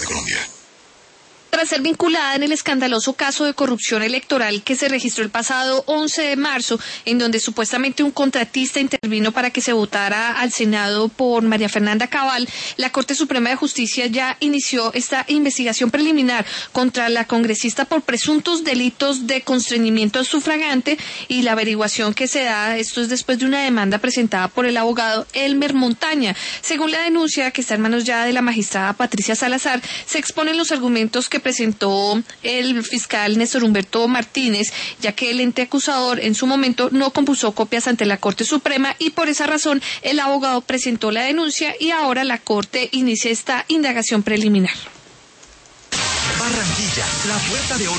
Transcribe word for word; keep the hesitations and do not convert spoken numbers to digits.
Colombia. Tras ser vinculada en el escandaloso caso de corrupción electoral que se registró el pasado once de marzo, en donde supuestamente un contratista intervino para que se votara al Senado por María Fernanda Cabal, la Corte Suprema de Justicia ya inició esta investigación preliminar contra la congresista por presuntos delitos de constreñimiento sufragante, y la averiguación que se da, esto es después de una demanda presentada por el abogado Elmer Montaña. Según la denuncia, que está en manos ya de la magistrada Patricia Salazar, se exponen los argumentos que presentó el fiscal Néstor Humberto Martínez, ya que el ente acusador en su momento no compuso copias ante la Corte Suprema, y por esa razón el abogado presentó la denuncia y ahora la Corte inicia esta indagación preliminar. Barranquilla, la puerta de oro.